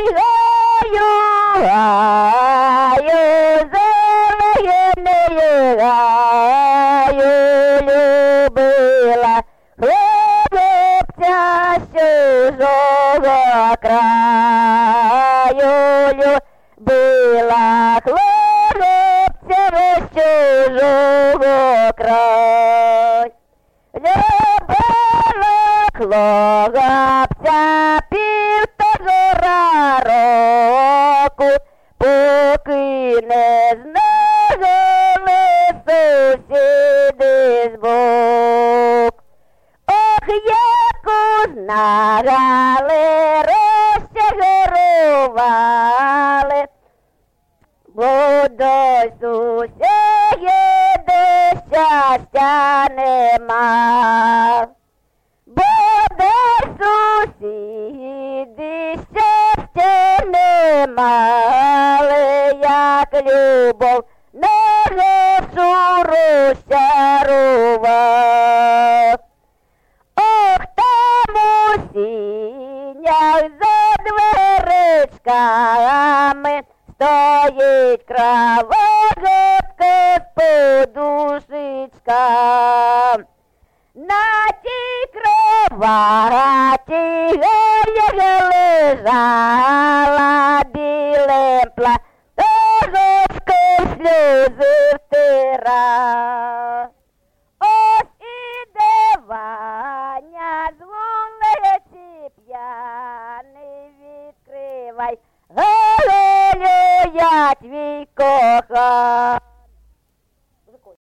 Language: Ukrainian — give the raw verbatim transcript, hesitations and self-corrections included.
гаю, гаю, зелений гаю, любила хлопця з чужого краю, любила хлопця з чужого краю. Любила хлопця півтора року, поки не знали сусіди збоку. Ох, як узнали, розчарували, бо до сусіди щастя нема. Бо до сусіди щастя не мали, як любов нашу розчарував. Ох, там у сінях за дверичками стоїть кровогадка з подушечка. На тій кроваті Галя лежала білим платочком, сльози втирала.